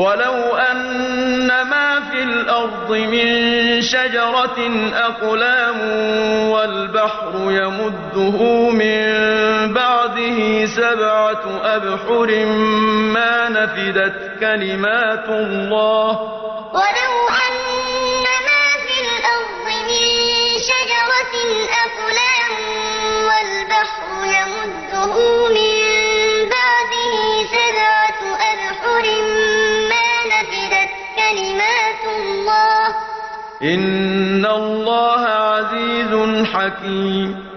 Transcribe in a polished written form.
ولو أن ما في الأرض من شجرة أقلام والبحر يمده من بعده 7 أبحر ما نفدت كلمات الله. ولو أن ما في الأرض من شجرة أقلام والبحر يمده من بعده 7 أبحر ما نفدت كلمات الله. إن الله عزيز حكيم.